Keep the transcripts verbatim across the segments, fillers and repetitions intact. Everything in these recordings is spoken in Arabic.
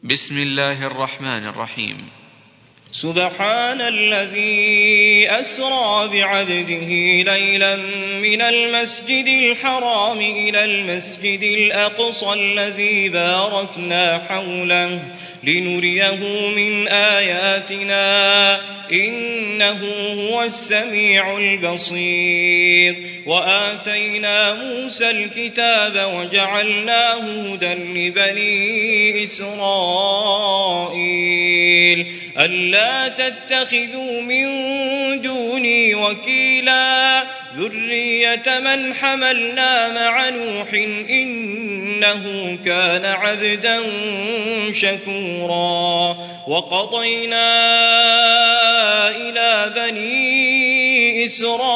بسم الله الرحمن الرحيم. سبحان الذي أسرى بعبده ليلا من المسجد الحرام إلى المسجد الأقصى الذي باركنا حوله لنريه من آياتنا إنه هو السميع البصير. وآتينا موسى الكتاب وجعلناه هدى لبني إسرائيل ألا تتخذوا من دوني وكيلا ذرية من حملنا مع نوح إنه كان عبدا شكورا. وقضينا إلى بني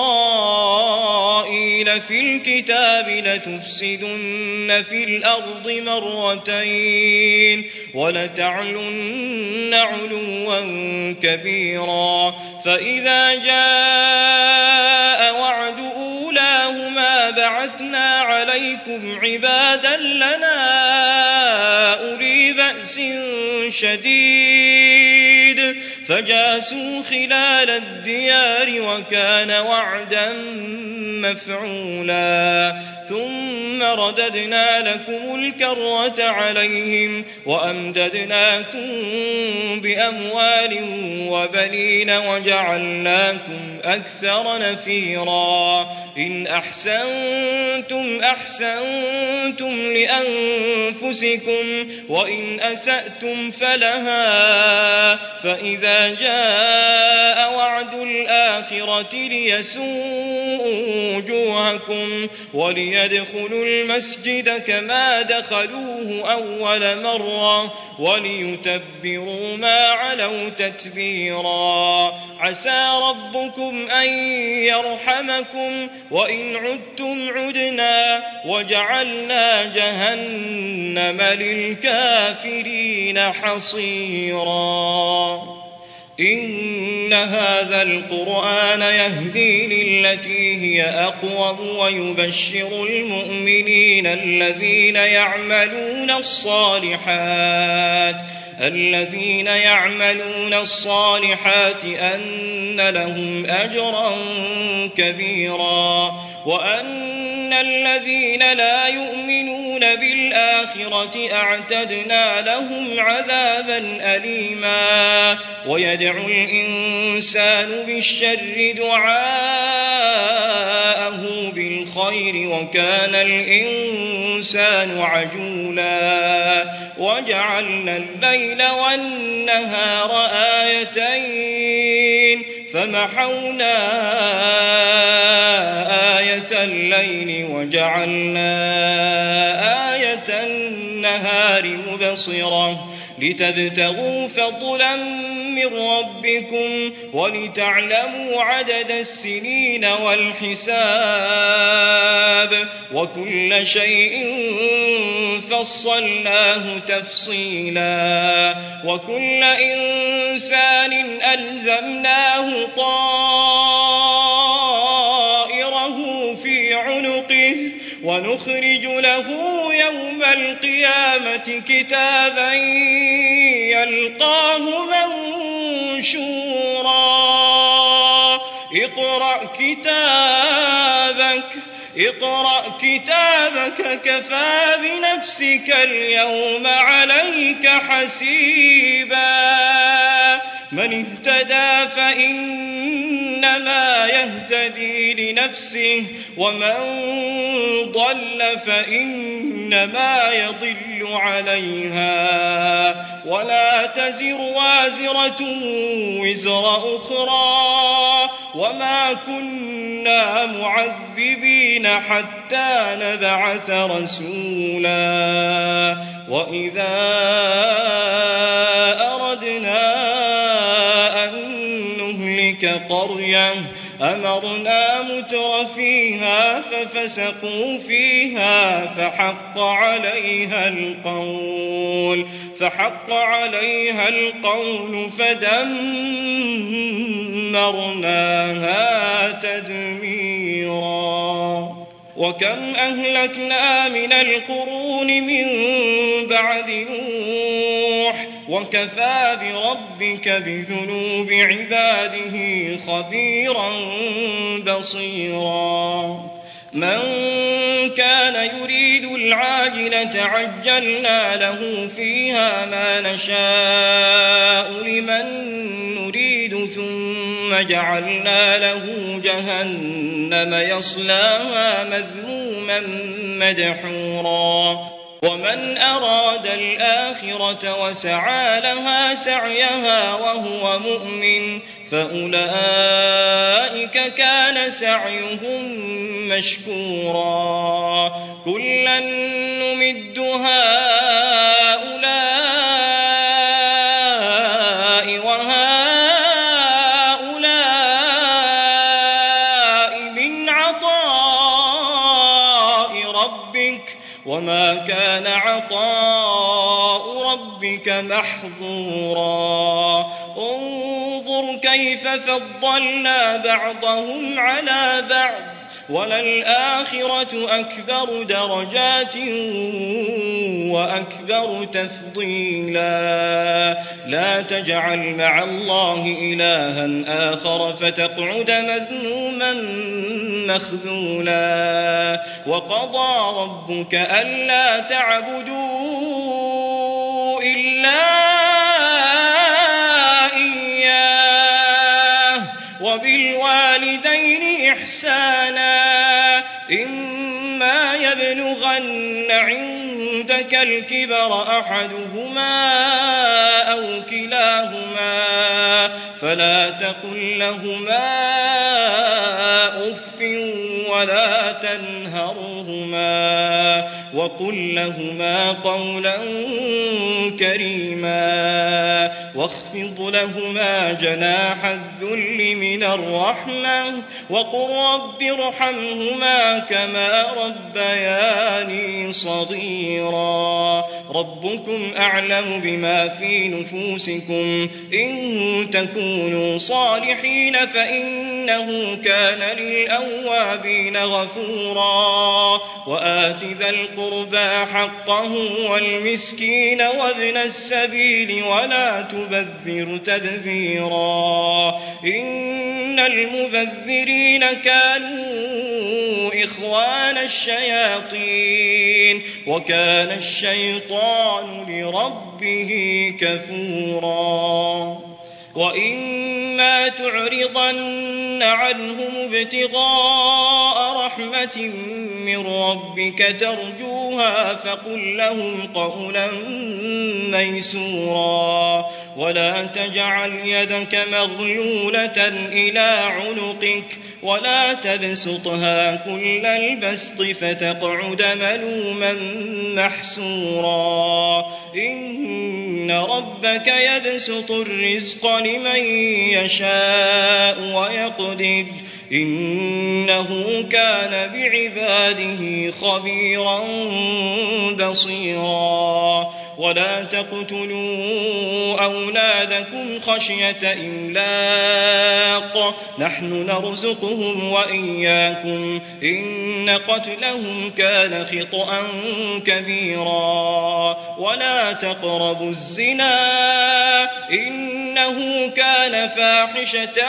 إسرائيل في الكتاب لتفسدن في الأرض مرتين ولتعلن علوا كبيرا. فإذا جاء وعد أولاهما بعثنا عليكم عبادا لنا أولي بأس شديد فجاسوا خلال الديار وكان وعدا مفعولا. ثم رددنا لكم الكرة عليهم وأمددناكم بأموال وبنين وجعلناكم أكثر نفيرا. إن أحسنتم أحسنتم لأنفسكم وإن أسأتم فلها. فإذا جاء وعد الآخرة ليسوءوا وجوهكم وليدخلوا المسجد كما دخلوه أول مرة وليتبروا ما علوا تتبيرا. عسى ربكم أن يرحمكم وإن عدتم عدنا وجعلنا جهنم للكافرين حصيرا. إن هذا القرآن يهدي للتي هي أقوم ويبشر المؤمنين الذين يعملون الصالحات الذين يعملون الصالحات أن لهم أجرا كبيرا وأن الذين لا يؤمنون بالآخرة أعتدنا لهم عذابا أليما. ويدعو الإنسان بالشر دعاءه بالخير وكان الإنسان عجولا. وجعلنا الليل والنهار آيتين فمحونا آية الليل وجعلنا آية النهار مبصرة لتبتغوا فضلا من ربكم ولتعلموا عدد السنين والحساب وكل شيء فصلناه تفصيلا. وكل إنسان ألزمناه طائره في عنقه ونخرج له يوم القيامة كتابا يلقاه منشورا. اقرأ كتابك اقرأ كتابك كفى بنفسك اليوم عليك حسيبا. من اهتدى فإنما يهتدي لنفسه ومن ضل فإنما يضل عليها ولا تزر وازرة وزر أخرى وما كنا معذبين حتى نبعث رسولا. وإذا أردنا قرية أمرنا متر فيها ففسقوا فيها فحق عليها القول فحق عليها القول فدمرناها تدميرا. وكم أهلكنا من القرون من بعد نوح وكفى بربك بذنوب عباده خبيرا بصيرا من كان يريد العاجلة عجلنا له فيها ما نشاء لمن نريد ثم جعلنا له جهنم يصلاها مذموما مدحورا ومن أراد الآخرة وسعى لها سعيها وهو مؤمن فأولئك كان سعيهم مشكورا كلا نمد هؤلاء وهؤلاء من عطاء ربك وما كان عطاء ربك محظورا انظر كيف فضلنا بعضهم على بعض وللآخرة أكبر درجات وأكبر تفضيلا لا تجعل مع الله إلها آخر فتقعد مذموما مخذولا وقضى ربك ألا تعبدوا إلا إياه وبالوالدين إحسانا إما يبلغن عندك الكبر أحدهما أو كلاهما فلا تقل لهما أف ولا تنهرهما وقل لهما قولا كريما واخفض لهما جناح الذل من الرحمة وقل رب ارحمهما كما ربياني صغيرا ربكم أعلم بما في نفوسكم إن تكونوا صالحين فإنه كان للأوابين غفورا وآت ذا القربى حقه والمسكين وابن السبيل ولا تبذر تبذيرا إن المبذرين كانوا إخوان الشياطين وكان الشيطان لربه كفورا وإما تعرضن عنهم ابتغاء رحمة من ربك ترجوها فقل لهم قولا ميسورا ولا تجعل يدك مغلولة إلى عنقك ولا تبسطها كل البسط فتقعد ملوما محسورا إن ربك يبسط الرزق لمن يشاء ويقدر إنه كان بعباده خبيرا بصيرا ولا تقتلوا أولادكم خشية إملاق نحن نرزقهم وإياكم إن قتلهم كان خطأ كبيرا ولا تقربوا الزنا إنه كان فاحشة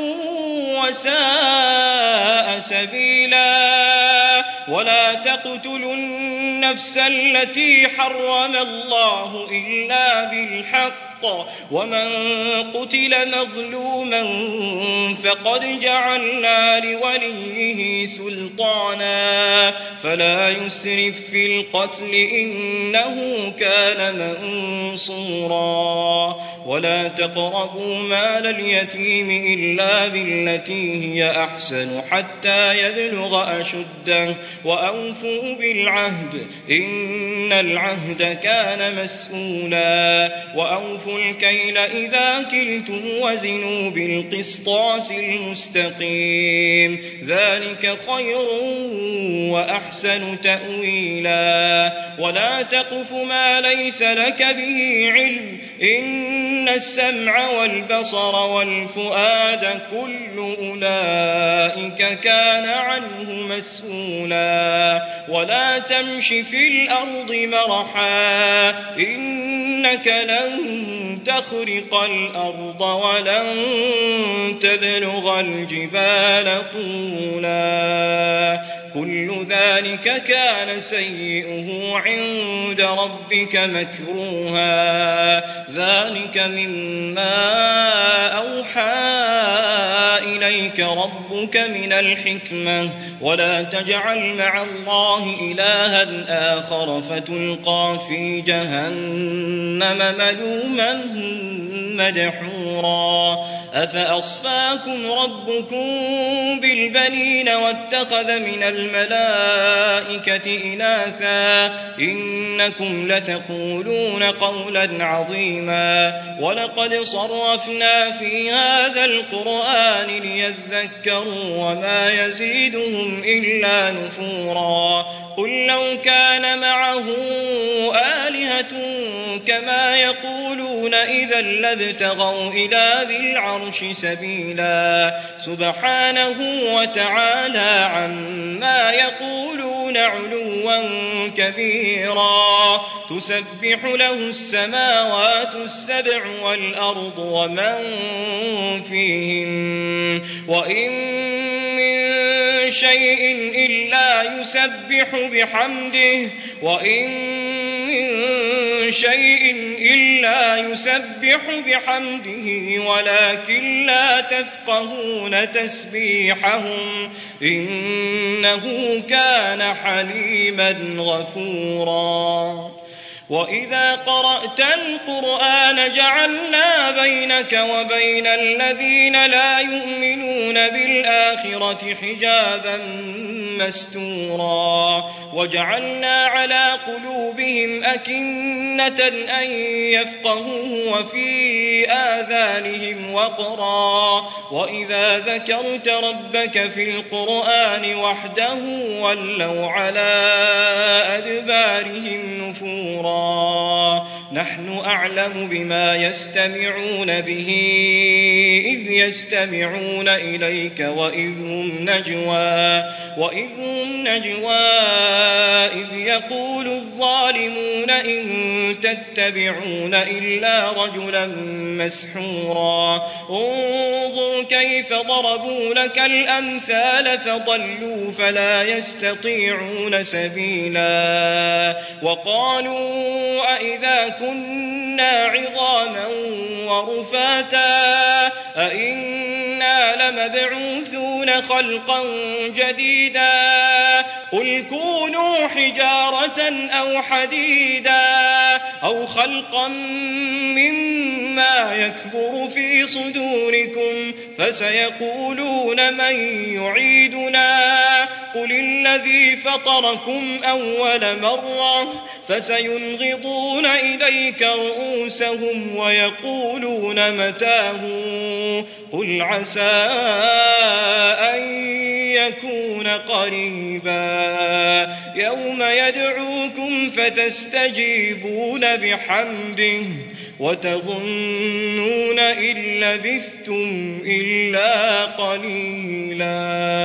وساء سبيلا ولا تقتلوا النفس التي حرم الله إلا بالحق ومن قتل مظلوما فقد جعلنا لوليه سلطانا فلا يسرف في القتل إنه كان منصورا ولا تقربوا مال اليتيم إلا بالتي هي أحسن حتى يبلغ أشده وأوفوا بالعهد إن العهد كان مسؤولا وأوفوا الكيل إذا كلتم وزنوا بالقسطاس المستقيم ذلك خير وأحسن تأويلا ولا تقف ما ليس لك به علم إن إن السمع والبصر والفؤاد كل أولئك كان عنه مسؤولا ولا تمش في الأرض مرحا إنك لن تخرق الأرض ولن تبلغ الجبال طولا كل ذلك كان سيئه عند ربك مكروها ذلك مما أوحى إليك ربك من الحكمة ولا تجعل مع الله إلها آخر فتلقى في جهنم ملوما مدحورا أفأصفاكم ربكم بالبنين واتخذ من الملائكة إناثا إنكم لتقولون قولا عظيما ولقد صرفنا في هذا القرآن ليذكروا وما يزيدهم إلا نفورا قل لو كان معه آلهة كما يقولون إذا لابتغوا إلى ذي العرش سبيلا سبحانه وتعالى عما يقولون علوا كبيرا تسبح له السماوات السبع والأرض ومن فيهن وإن من شيء إلا يسبح بحمده وإن من شيء إلا يسبح بحمده ولكن لا تفقهون تسبيحهم إنه كان حليما غفورا وإذا قرأت القرآن جعلنا بينك وبين الذين لا يؤمنون بالآخرة حجابا مستورا وجعلنا على قلوبهم أكنة أن يفقهوه وفي آذانهم وقرا وإذا ذكرت ربك في القرآن وحده ولوا على أدبارهم نفورا نحن أعلم بما يستمعون به إذ يستمعون إليك وإذ هم نجوى وإذ هم نجوى إذ يقول الظالمون إن تتبعون إلا رجلا مسحورا انظر كيف ضربوا لك الأمثال فضلوا فلا يستطيعون سبيلا وقالوا أئذا كنا عظاما ورفاتا أئنا لمبعوثون خلقا جديدا قل كونوا حجارة أو حديدا أو خلقا مما يكبر في صدوركم فسيقولون من يعيدنا قل الذي فطركم أول مرة فسينغضون إليك رؤوسهم ويقولون متاه قل عسى أن يكون قريبا يوم يدعوكم فتستجيبون بحمده وتظنون إن لبثتم إلا قليلا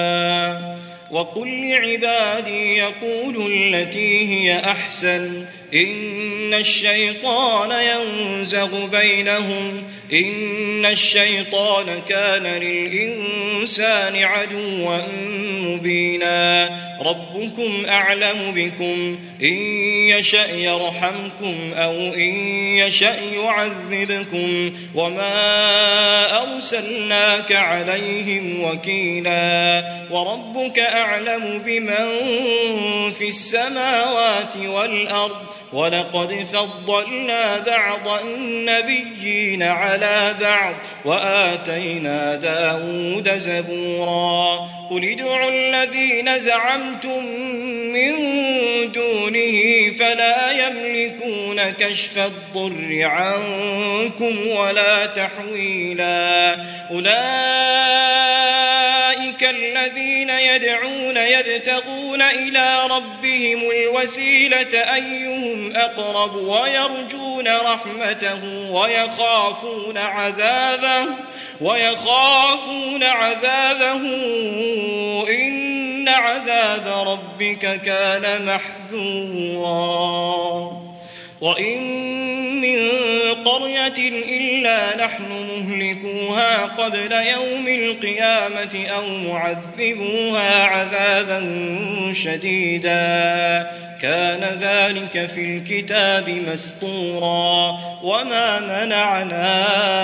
وقل لعبادي يقولوا التي هي أحسن إن الشيطان ينزغ بينهم إن الشيطان كان للإنسان عدوا مبينا ربكم أعلم بكم إن يشأ يرحمكم أو إن يشأ يعذبكم وما أرسلناك عليهم وكيلا وربك أعلم بمن في السماوات والأرض ولقد فضلنا بعض النبيين على بعض وآتينا داود زبورا قل ادعوا الذين زعمتم من دونه فلا يملكون كشف الضر عنكم ولا تحويلا أولئك الذين يدعون يبتغون إلى ربهم الوسيلة أيهم أقرب ويرجون يرجون رحمته ويخافون عذابه ويخافون عذابه إن عذاب ربك كان محذورا وإن من قرية إلا نحن مهلكوها قبل يوم القيامة أو معذبوها عذابا شديدا كان ذلك في الكتاب مسطورا وما منعنا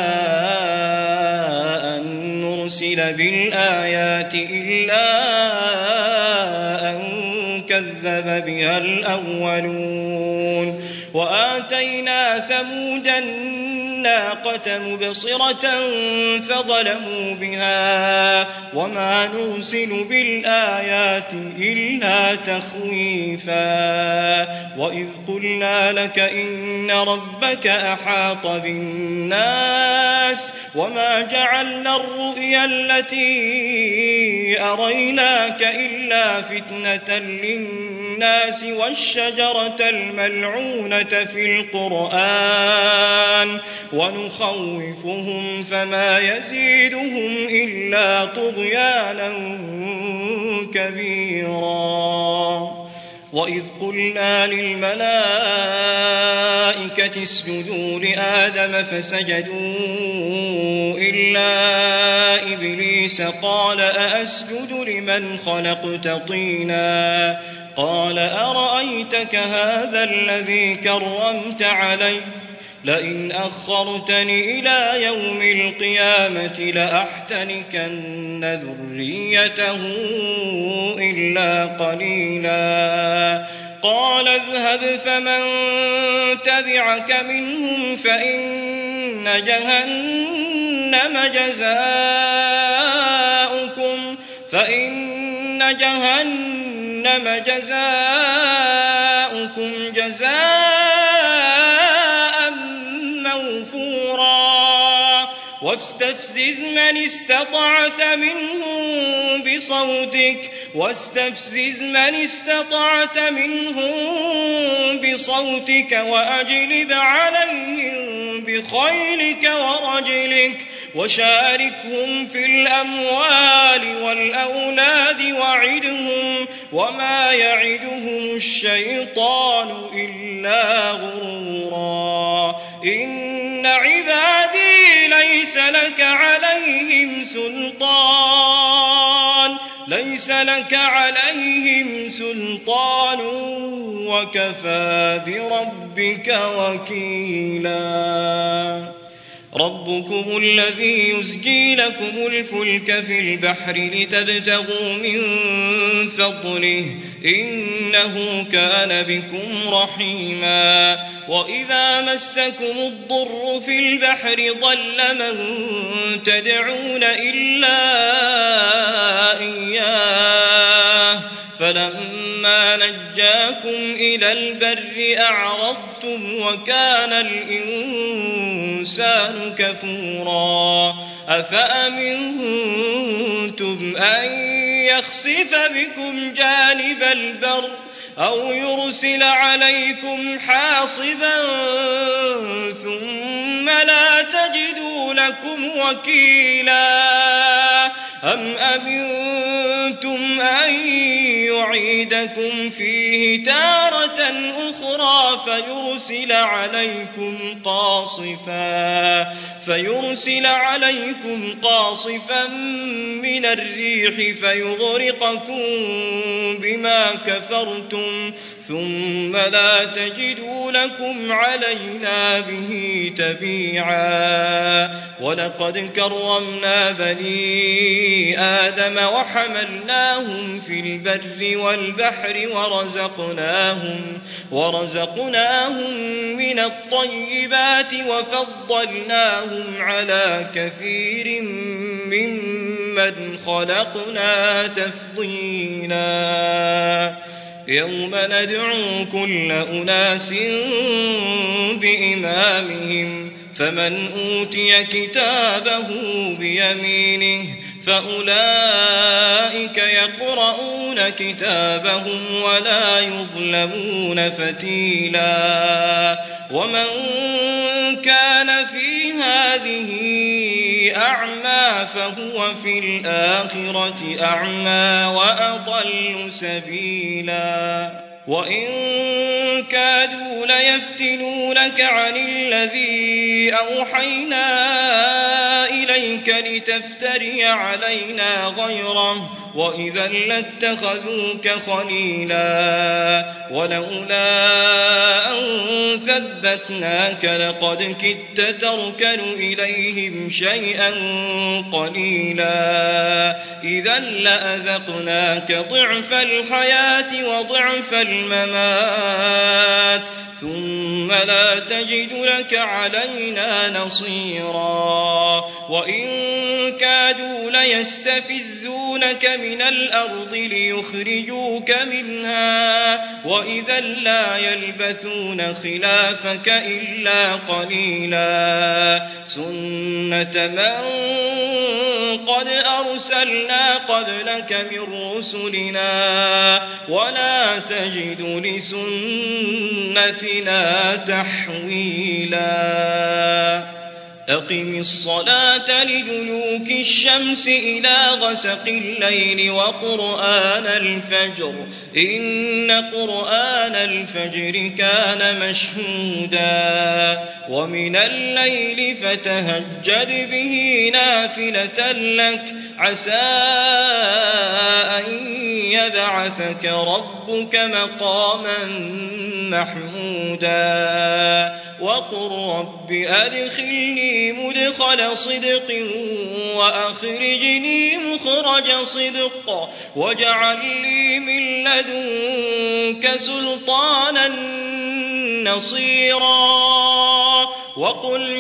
أن نرسل بالآيات إلا أن كذب بها الأولون وآتينا ثمود الناقة مبصرة فظلموا بها وما نرسل بالآيات إلا تخويفا وإذ قلنا لك إن ربك أحاط بالناس وما جعلنا الرؤيا التي أريناك إلا فتنة للناس والشجرة الملعونة في القرآن ونخوفهم فما يزيدهم إلا طغيانا كبيرا وإذ قلنا للملائكة اسجدوا لآدم فسجدوا إلا إبليس قال أأسجد لمن خلقت طينا قال أرأيتك هذا الذي كرمت علي لئن أخرتني إلى يوم القيامة لأحتنكن ذريته إلا قليلا قال اذهب فمن تبعك منهم فإن جهنم جزاؤكم فإن جهنم جزاؤكم جزاء موفورا واستفزز من استطعت منهم بصوتك واستفزز من استطعت منهم بصوتك وأجلب عليهم بخيلك ورجلك وشاركهم في الأموال والأولاد وعدهم وما يعدهم الشيطان إلا غرورا إن عبادي ليس لك عليهم سلطان ليس لك عليهم سلطان وكفى بربك وكيلا ربكم الذي يزجي لكم الفلك في البحر لتبتغوا من فضله إنه كان بكم رحيما وإذا مسكم الضر في البحر ضل من تدعون إلا إياه فلما نجاكم إلى البر أعرضتم وكان الإنسان كفورا أفأمنتم أن يخسف بكم جانب البر أو يرسل عليكم حاصبا ثم لا تجدوا لكم وكيلا أم أمنتم أن يعيدكم فيه تارة أخرى فيرسل عليكم قاصفا فيرسل عليكم قاصفا من الريح فيغرقكم بما كفرتم ثم لا تجدوا لكم علينا به تبيعا ولقد كرمنا بني آدم وحملناهم في البر والبحر ورزقناهم ورزقناهم من الطيبات وفضلناهم على كثير ممن خلقنا تفضيلا يوم ندعو كل أناس بإمامهم فمن أوتي كتابه بيمينه فأولئك يقرؤون كتابهم ولا يظلمون فتيلا ومن كان في هذه أعمى فهو في الآخرة أعمى وأضل سبيلا وإن كادوا ليفتنونك عن الذي أوحينا إليك لتفتري علينا غيره وإذا لاتخذوك خليلا ولولا أن ثبتناك لقد كدت تركن إليهم شيئا قليلا إذا لأذقناك ضعف الحياة وضعف الممات ثم لا تجد لك علينا نصيرا وإن كادوا ليستفزونك من الأرض ليخرجوك منها وإذا لا يلبثون خلافك إلا قليلا سنة من قد أرسلنا قبلك من رسلنا ولا تجد لسنتنا تحويلا أقم الصلاة لدلوك الشمس إلى غسق الليل وقرآن الفجر إن قرآن الفجر كان مشهودا ومن الليل فتهجد به نافلة لك عسى أن يبعثك ربك مقاما محمودا وقل رب أدخلني مدخل صدق وأخرجني مخرج صدق واجعل لي من لدنك سلطانا نصيرا وقل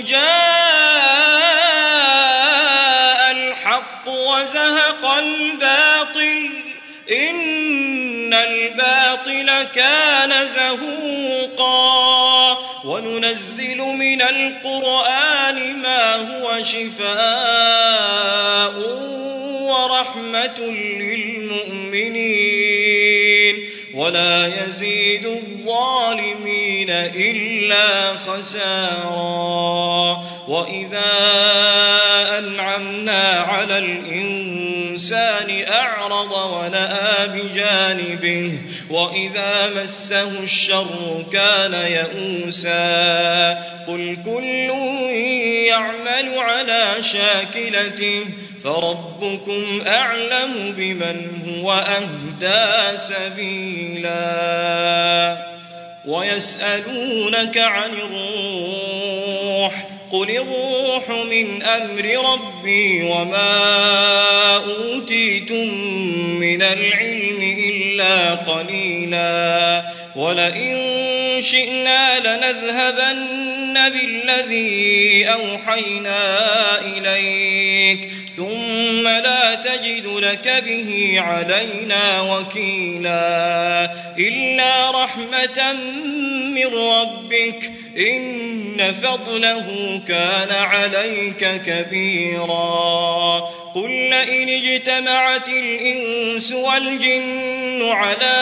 جاء الحق وزهق الباطل إن الباطل كان زهوقا وننزل من القرآن ما هو شفاء ورحمة للمؤمنين ولا يزيد الظالمين إلا خسارا وإذا أنعمنا على الإنسان أعرض ونأى بجانبه وإذا مسه الشر كان يئوسا قل كل يعمل على شاكلته فربكم أعلم بمن هو أهدى سبيلا ويسألونك عن الروح قل الروح من أمر ربي وما أوتيتم من العلم إلا قليلا ولئن شئنا لنذهبن بالذي أوحينا إليك ثم لا تجد لك به علينا وكيلا إلا رحمة من ربك إن فضله كان عليك كبيرا قل لئن اجتمعت الإنس والجن على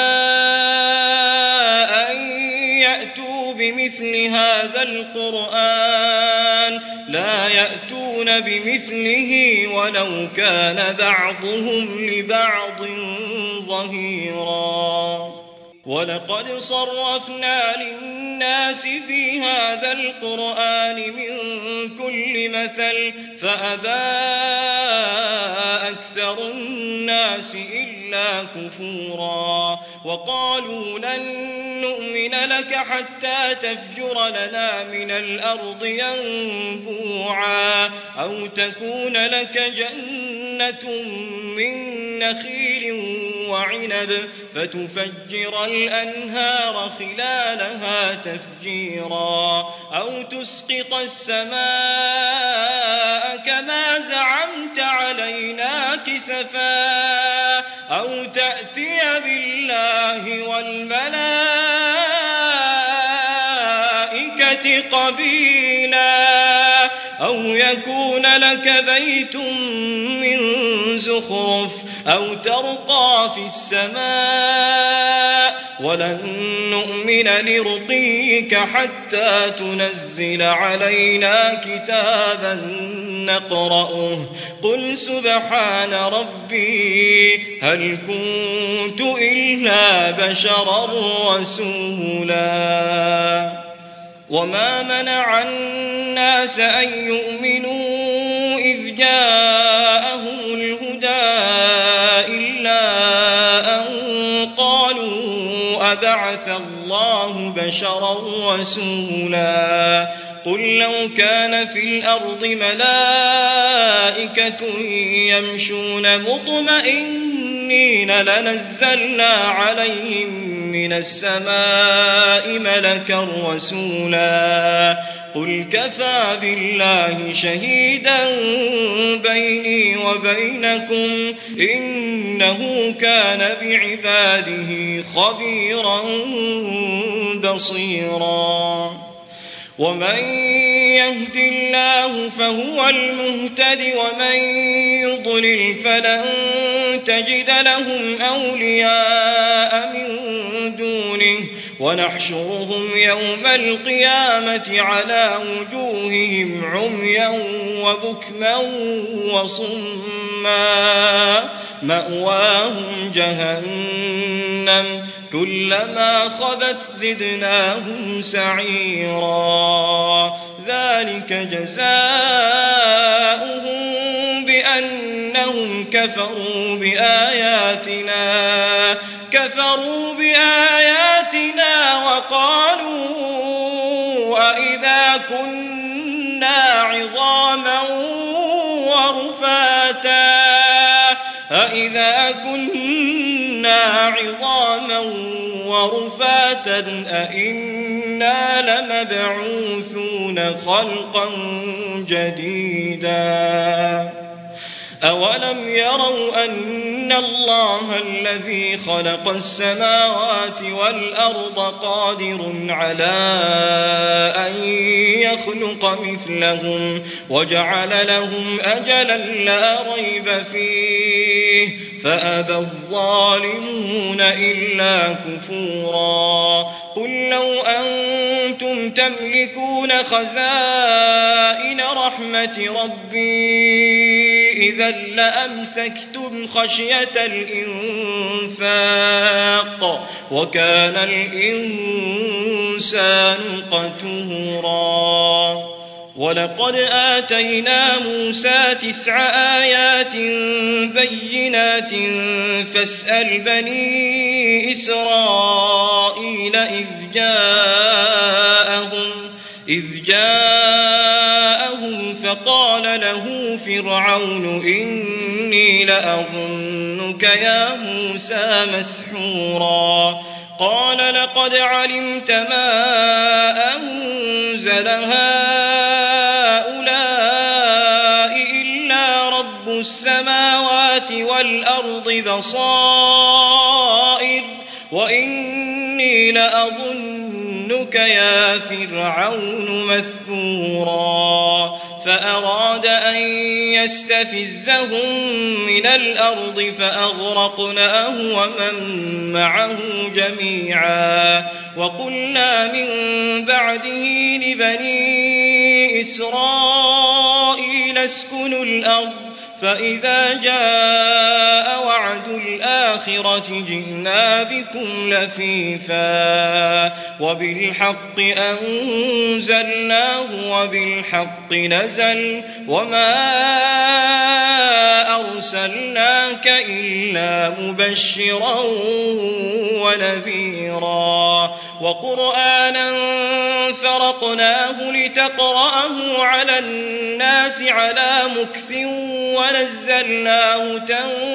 أن يأتوا بمثل هذا القرآن لا يأتون بمثله ولو كان بعضهم لبعض ظهيرا ولقد صرفنا للناس في هذا القرآن من كل مثل فأبى أكثر الناس إلا كفورا وقالوا لن نؤمن لك حتى تفجر لنا من الأرض ينبوعا أو تكون لك جنة من نخيل وعنب فتفجر الأنهار خلالها تفجيرا أو تسقط السماء كما زعمت علينا كسفا أو تأتي بالله والملائكة قبيلا أو يكون لك بيت من زخرف أو ترقى في السماء ولن نؤمن لرقيك حتى تنزل علينا كتابا نقرأه قل سبحان ربي هل كنت إلا بشرا رسولا وما منع الناس أن يؤمنوا إذ جاءهم الهدى إلا أن قالوا أبعث الله بشرا رسولا قل لو كان في الأرض ملائكة يمشون مطمئنين لنزلنا عليهم من السماء ملكا رسولا قل كفى بالله شهيدا بيني وبينكم إنه كان بعباده خبيرا بصيرا ومن يهد الله فهو المهتد ومن يضلل فلن تجد لهم أولياء من دونه ونحشرهم يوم القيامة على وجوههم عميا وبكما وصما مأواهم جهنم كلما خبت زدناهم سعيرا ذلك جزاؤهم بأنهم كفروا بآياتنا كفروا بآياتنا وقالوا أإذا كنا عظاما ورفاتا أإذا كنا عظاما ورفاتا أإنا لمبعوثون خلقا جديدا أولم يروا أن الله الذي خلق السماوات والأرض قادر على أن يخلق مثلهم وجعل لهم أجلا لا ريب فيه فأبى الظالمون إلا كفورا قل لو أنتم تملكون خزائن رحمة ربي إذا لأمسكتم خشية الإنفاق وكان الإنسان قتورا ولقد آتينا موسى تسع آيات بينات فاسأل بني إسرائيل إذ جاءهم إذ جاءهم فقال له فرعون إني لأظنك يا موسى مسحورا قال لقد علمت ما أنزل هؤلاء إلا رب السماوات والأرض بصائر وإني لأظنك يا فرعون مثبورا فأراد أن يستفزهم من الأرض فأغرقناه ومن معه جميعا وقلنا من بعده لبني إسرائيل اسكنوا الأرض فإذا جاء وعد الآخرة جئنا بكم لفيفا وبالحق أنزلناه وبالحق نزل وما أرسلناك إلا مبشرا ونذيرا وقرآنا فرقناه لتقرأه على الناس على مكث ونزلناه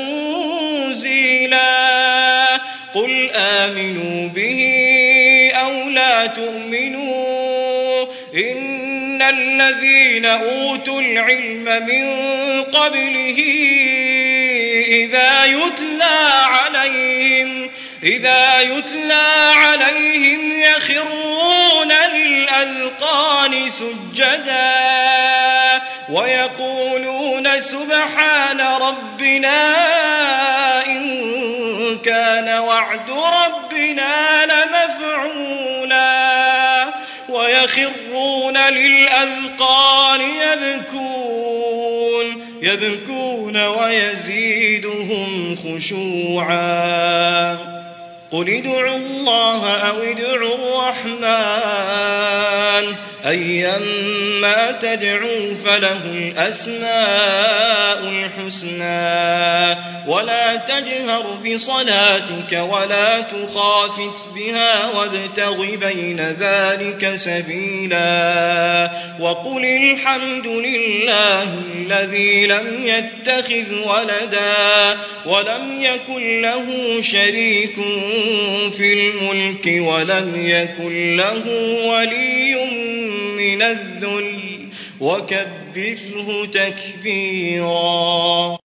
تنزيلا قل آمنوا به أو لا تؤمنوا إن الذين أوتوا العلم من قبله إذا يتلى عليهم إذا يتلى عليهم يخرون للأذقان سجدا ويقولون سبحان ربنا إن كان وعد ربنا لمفعولا ويخرون للأذقان يبكون يبكون ويزيدهم خشوعا قل ادعوا الله أو ادعوا الرحمن أيما تدعوا فله الأسماء الحسنى ولا تجهر بصلاتك ولا تخافت بها وابتغ بين ذلك سبيلا وقل الحمد لله الذي لم يتخذ ولدا ولم يكن له شريك في الملك ولم يكن له ولي من الذل وكبره تكبيرا.